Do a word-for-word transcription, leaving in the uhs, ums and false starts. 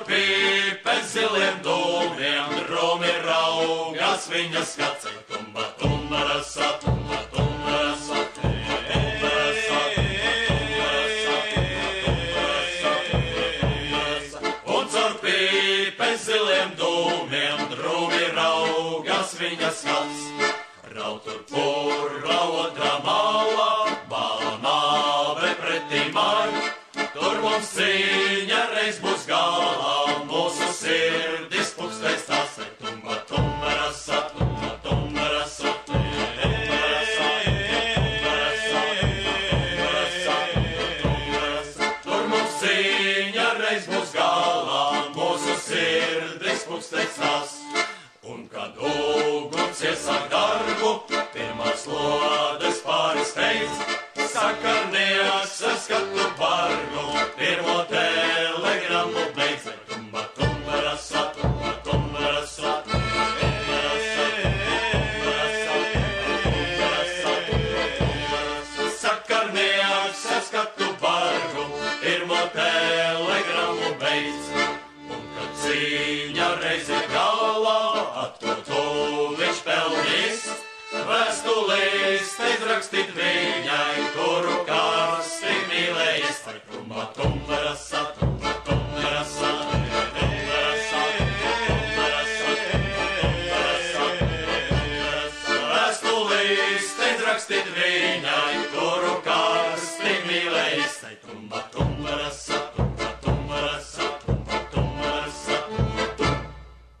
pīpes ziliem dūmiem, drūmi raugas viņa skats. Tumba, tumba, rasa, tumba, tumba, rasa, tumba, tumba, rasa, un caur pīpes ziliem dūmiem, drūmi raugas viņa skats. Raut tur purva otrā malā, bala nāve pretī māj. Tur mums cīņa reiz būs galā, mūsu sirdis pukstēs tās. Tumba, tumba, rasa, tumba, tumba, rasa, tumba, rasa, tumba, rasa, tumba, rasa, tumba, rasa. Tur mums cīņa reiz būs galā, mūsu sirdis pukstēs tās. Un kad uguns iesāk darbu, pirmās lodes pāris teic, sakarnieks ar skatu bargu, pirmo telegramu beidz. Tumba, tumba, rasa, tumba, tumba, rasa, tumba, tumba, rasa, tumba, rasa, tumba, rasa, tumba, rasa. Sakarnieks ar skatu bargu, pirmo telegramu beidz. Un kad cīņa reiz ir galā, atkotu viņš pelnīs, vēstulīs teiz rakstīt vien.